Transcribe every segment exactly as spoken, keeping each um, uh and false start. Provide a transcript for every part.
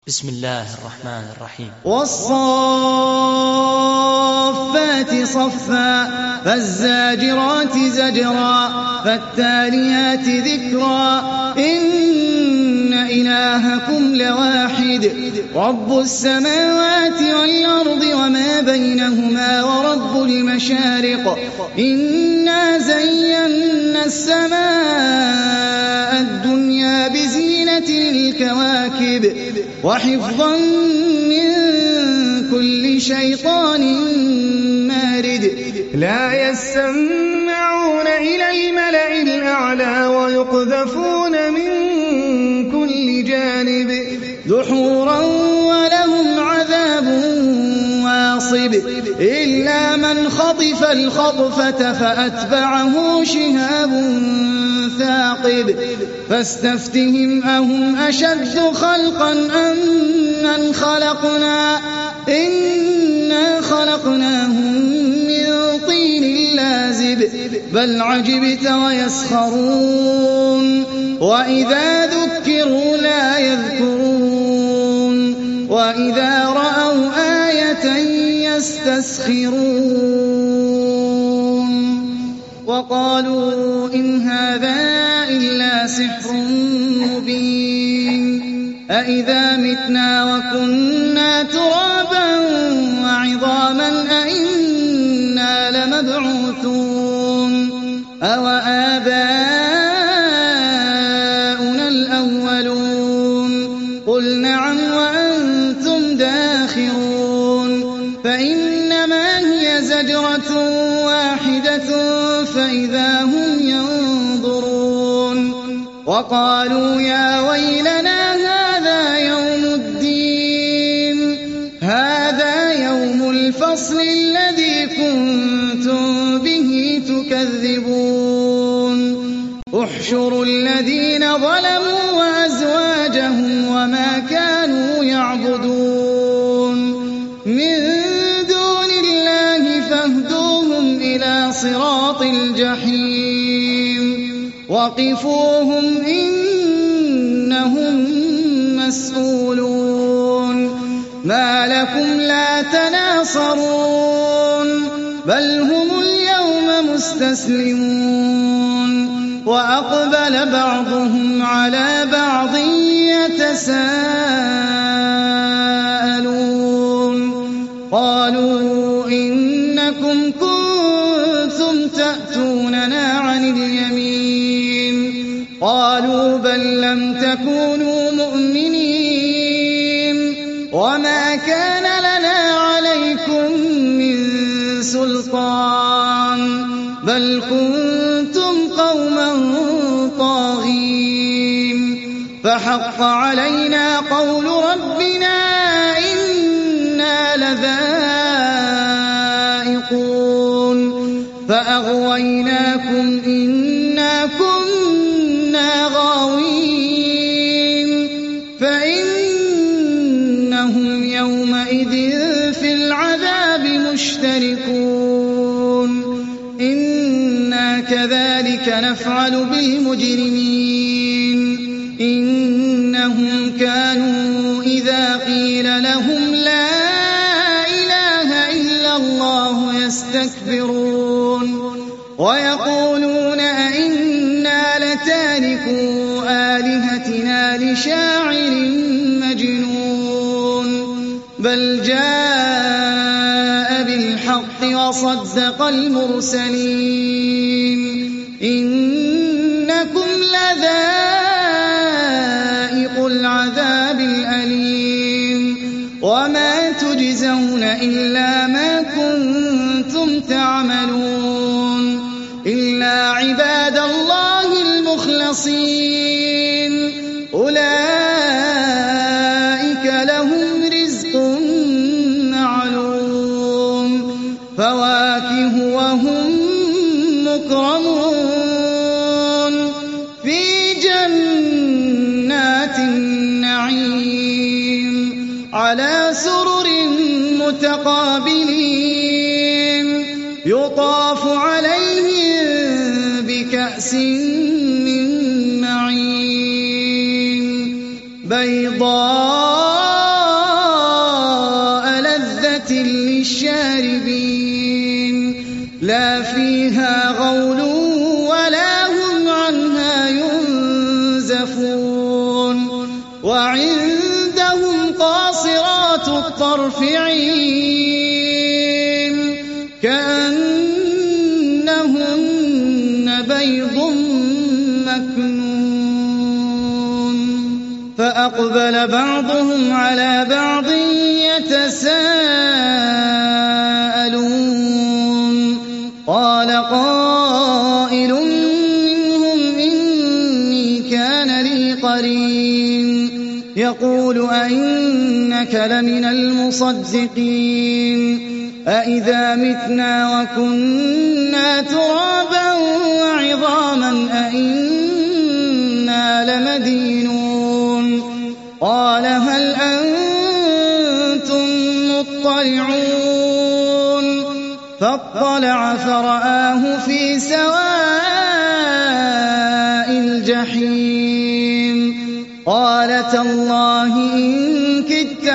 بسم الله الرحمن الرحيم. والصافات صفا فالزاجرات زجرا فالتاليات ذكرا إن إلهكم لواحد رب السماوات والأرض وما بينهما ورب المشارق إنا زينا السماء الدنيا بزينة الكواكب وحفظا من كل شيطان مارد لا يسمعون إلى الملأ الأعلى ويقذفون من كل جانب دحورا ولهم عذاب واصب إلا من خطف الخطفة فأتبعه شهاب ثاقب فاستفتهم أهم أشد خلقا أم من خلقنا إنا خلقناهم من طين لازب بل عجبت ويسخرون وإذا ذكروا لا يذكرون وإذا رأوا آية يستسخرون وقالوا إن هذا إلا سحر مبين أإذا متنا وكنا ترابا وعظاما أإنا لمبعوثون أو آباؤنا الأولون قل نعم وأنتم داخرون فإنما هي زجرة واحدة فإذا هم ينظرون وقالوا يا ويلنا هذا يوم الدين هذا يوم الفصل الذي كنتم به تكذبون احشروا الذين ظلموا وأزواجهم وما كانوا يعبدون من دون الله فاهدوهم إلى صراط الجحيم وقفوهم إنهم مسؤولون ما لكم لا تناصرون بل هم اليوم مستسلمون وأقبل بعضهم على بعض يتساءلون قالوا إنكم كنتم تأتوننا عن اليمين قالوا بل لم تكونوا مؤمنين وما كان لنا عليكم من سلطان بل كنتم قوما طاغين فحق علينا قول ربنا إنا لذائقون فأغويناكم إنا كنا غاوين فإنهم يومئذ في العذاب مشتركون إنا كذلك نفعل بالمجرمين إنهم كانوا إذا قيل لهم لا إله إلا الله يستكبرون ويقولون أئنا لتاركو آلهتنا لشاعر مجنون بل جاء بالحق وصدق المرسلين إنكم لذائق العذاب الأليم وما تجزون إلا ما كنتم تعملون إلا عباد الله المخلصين أولئك لهم رزق معلوم فواكه وهم مكرمون في جنات النعيم على سرر متقابلين يطاف عليهم بكأس من معين بيضاء الطرف عين كأنهن بيض مكنون فأقبل بعضهم على بعض يتساءلون قال قائل منهم إني كان لي قرين يقول أئنك لمن المصدقين أئذا متنا وكنا ترابا وعظاما أئنا لمدينون قال هل أنتم مطلعون فاطلع فرآه في سواء الجحيم قال تالله إن كدت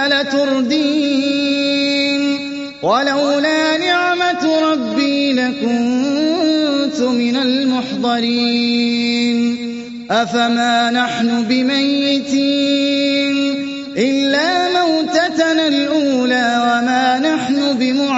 لتردين ولولا نعمة ربي لكنت من المحضرين أفما نحن بميتين إلا موتتنا الأولى وما نحن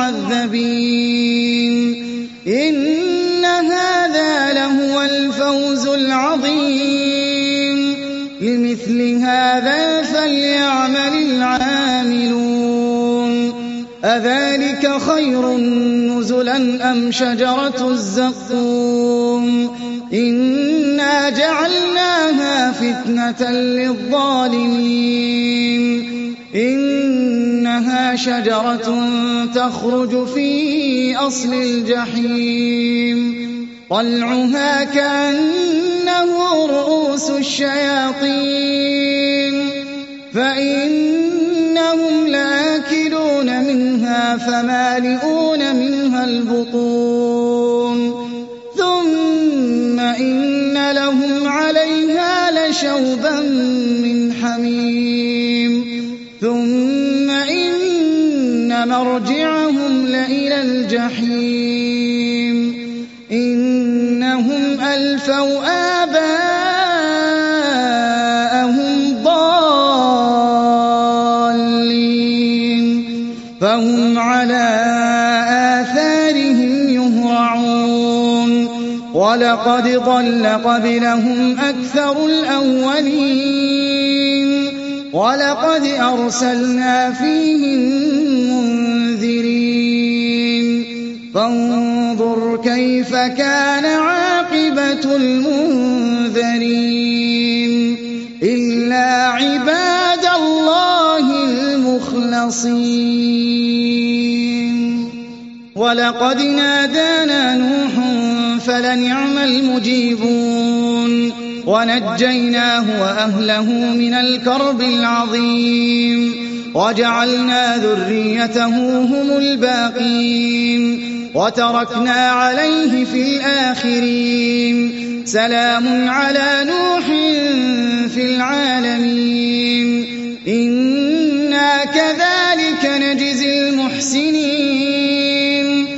بمعذبين إن هذا لهو الفوز العظيم لمثل هذا فليعمل العاملون أذلك خير نزلا أم شجرة الزقوم إنا جعلناها فتنة للظالمين إنها شجرة تخرج في أصل الجحيم طلعها كأنه رؤوس الشياطين فإنهم لآكلون منها فمالئون منها البطون ثم إن لهم عليها لشوبا من حميم ثم إن مرجعهم لإلى الجحيم إنهم ألفوا آباءهم ضالين فهم على آثارهم يهرعون ولقد ضل قبلهم أكثر الأولين ولقد أرسلنا فيهم منذرين فانظر كيف كان عاقبة المنذرين إلا عباد الله المخلصين ولقد نادانا نوح فلنعم المجيبون ونجيناه وأهله من الكرب العظيم وجعلنا ذريته هم الباقين وتركنا عليه في الآخرين سلام على نوح في العالمين إنا كذلك نجزي المحسنين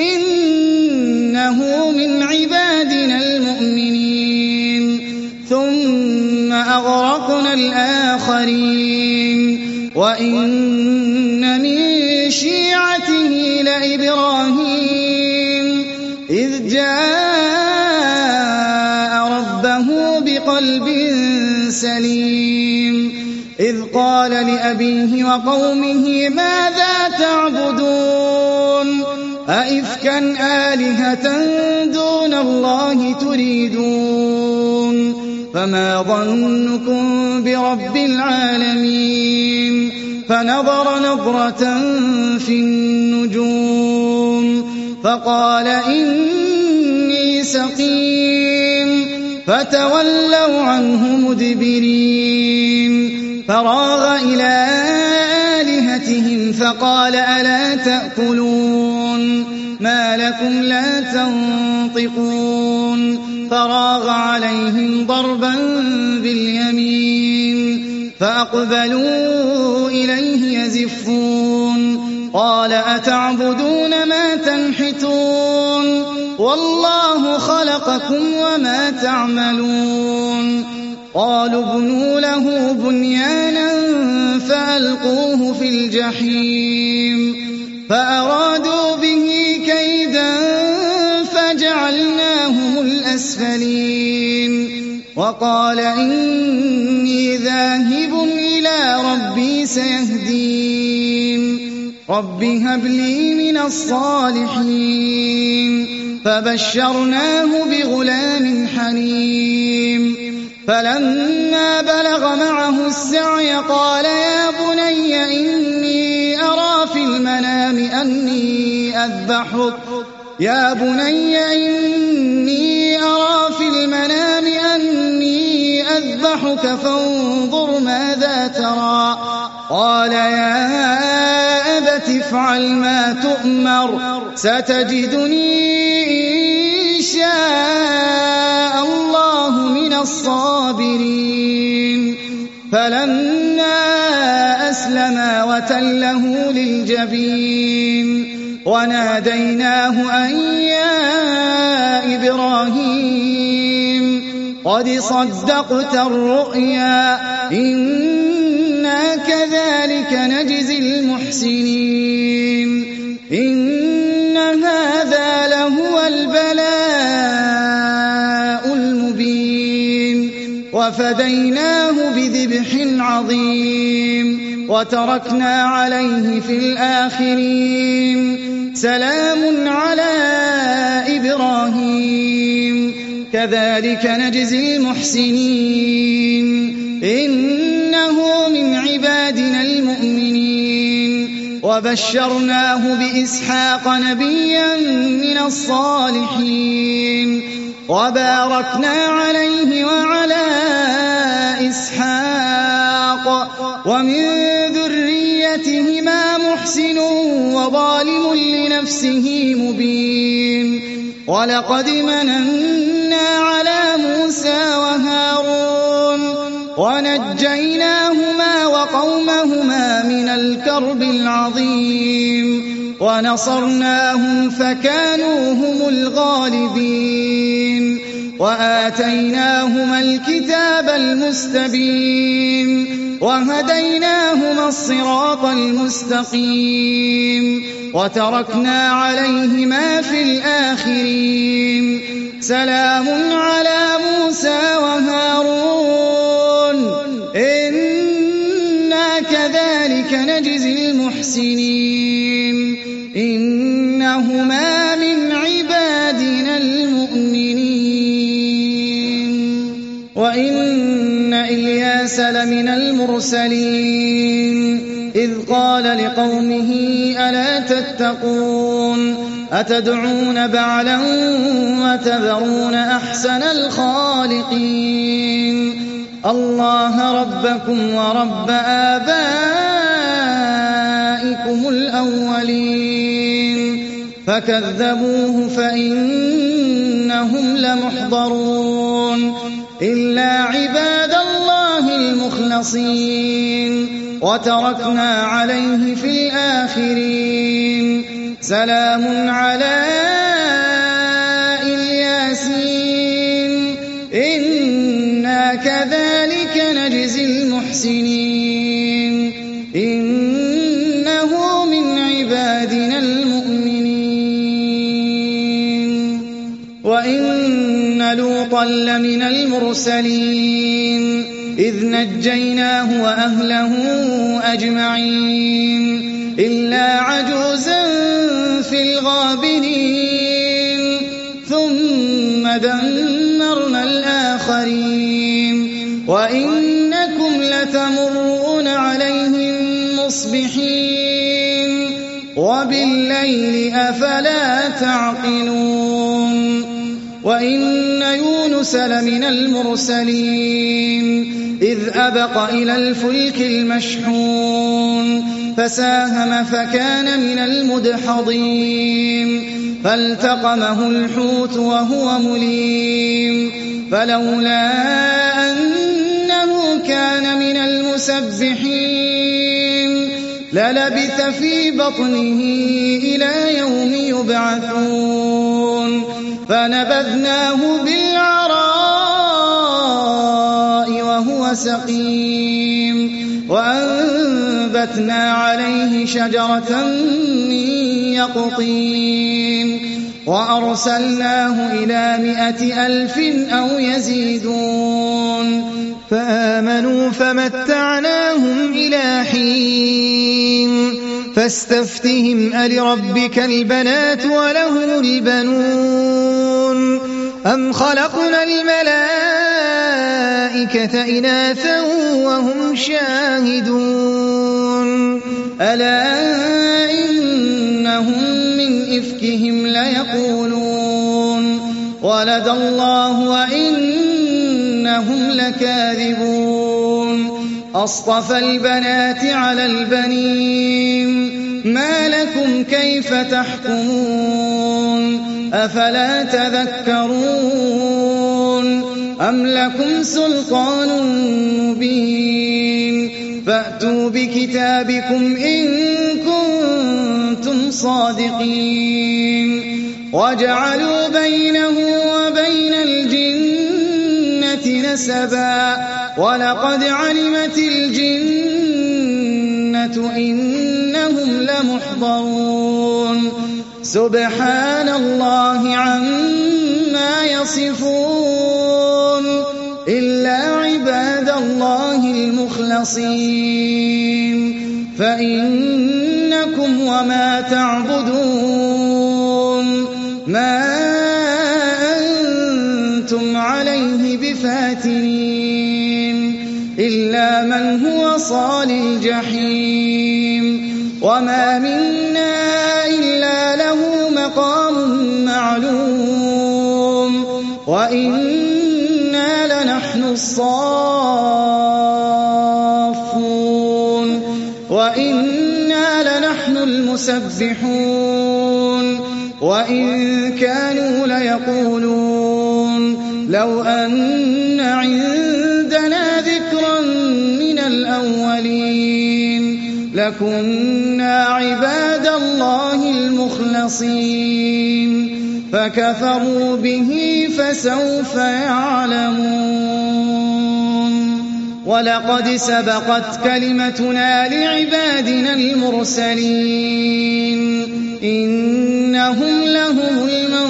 إنه من عبادنا المؤمنين ثم أغرقنا الآخرين وإن من شيعته لإبراهيم إذ جاء ربه بقلب سليم إذ قال لأبيه وقومه ماذا تعبدون أئفكا آلهة دون الله تريدون فما ظنكم برب العالمين فنظر نظرة في النجوم فقال إني سقيم فتولوا عنه مدبرين فراغ إلى آلهتهم فقال ألا تأكلون ما لكم لا تنطقون فراغ عليهم ضربا باليمين فأقبلوا إليه يزفون قال أتعبدون ما تنحتون والله خلقكم وما تعملون قالوا ابنوا له بنيانا فألقوا فألقوه في الجحيم فأرادوا به كيدا فجعلناهم الأسفلين وقال إني ذاهب إلى ربي سيهدين رب هب لي من الصالحين فبشرناه بغلام حليم فلما بلغ معه السعي قال يا بني إني أرى في المنام أني أذبحك يا بني إني أرى في المنام أني أذبحك فانظر ماذا ترى قال يا أبت افعل ما تؤمر ستجدني إن شاء الله من الصابرين فلما أسلما وتله للجبين وناديناه أن يا إبراهيم قد صدقت الرؤيا إنا كذلك نجزي المحسنين إن هذا لهو البلاء المبين وفديناه بذبح عظيم وتركنا عليه في الآخرين سلام على إبراهيم كذلك نجزي المحسنين إنه من عبادنا المؤمنين وبشرناه بإسحاق نبيا من الصالحين وباركنا عليه وعلى إسحاق ومن ذريتهما محسن وظالم لنفسه مبين ولقد مننا على موسى وهارون ونجيناهما وقومهما من الكرب العظيم ونصرناهم فكانوا هم الغالبين وآتيناهما الكتاب المستبين وهديناهما الصراط المستقيم وتركنا عليهما في الآخرين سلام على موسى وهارون إنا كذلك نجزي المحسنين إنهما من عبادنا المؤمنين وإن إلياس لمن المرسلين إذ قال لقومه ألا تتقون أتدعون بعلا وتذرون أحسن الخالقين الله ربكم ورب آبائكم الأولين فكذبوه فإنهم لمحضرون إلا عباد الله المخلصين وتركنا عليه في الآخرين سلام على الياسين إنا كذلك نجزي المحسنين إنه من عبادنا المؤمنين وإن لوطا لمن المرسلين إذ نجيناه وأهله أجمعين إلا عجوزا في الغابرين ثم دمرنا الآخرين وإنكم لتمرون عليهم مصبحين وبالليل أفلا تعقلون وإن يونس لمن المرسلين إذ أبق إلى الفلك المشحون فساهم فكان من المدحضين فالتقمه الحوت وهو مليم فلولا أنه كان من المسبحين للبث في بطنه إلى يوم يبعثون فنبذناه بالعراء وهو سقيم وأنبتنا فأنبتنا عليه شجرة من يقطين وأرسلناه إلى مائة ألف أو يزيدون فآمنوا فمتعناهم إلى حين فاستفتهم ألربك البنات ولهم البنون أم خلقنا الملائكة إناثا وهم شاهدون ألا إنهم من إفكهم ليقولون ولد الله وإنهم لكاذبون أصطفى البنات على البنين ما لكم كيف تحكمون أفلا تذكرون أم لكم سلطان مبين فأتوا بكتابكم إن كنتم صادقين وجعلوا بينه وبين الجنة نسبا ولقد علمت الجنة إنهم لمحضرون سبحان الله عما يصفون إلا عباد الله المخلصين فإنكم وما تعبدون ما أنتم عليه بفاتنين إلا من هو صال الجحيم وما منا إلا له مقام معلوم وإنا لنحن الصافون وإنا لنحن المسبحون وإن كانوا ليقولون لو أن عندنا ذكرا من الأولين لكنا عباد الله المخلصين فكفروا به فسوف يعلمون ولقد سبقت كلمتنا لعبادنا المرسلين إنهم لهم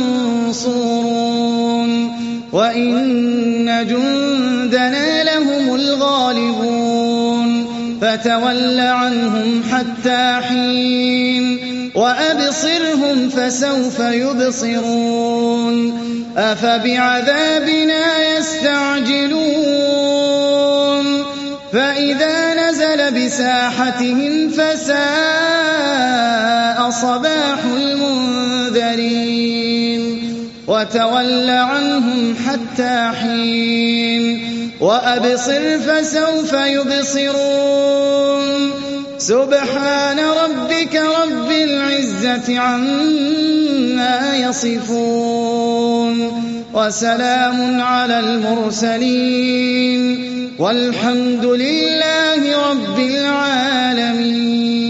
المنصورون وإن جندنا لهم الغالبون فتول عنهم حتى حين وأبصرهم فسوف يبصرون أفبعذابنا يستعجلون فإذا نزل بساحتهم فساء صباح المنذرين وتول عنهم حتى حين وأبصر فسوف يبصرون سبحان ربك رب العزة عما يصفون وسلام على المرسلين والحمد لله رب العالمين.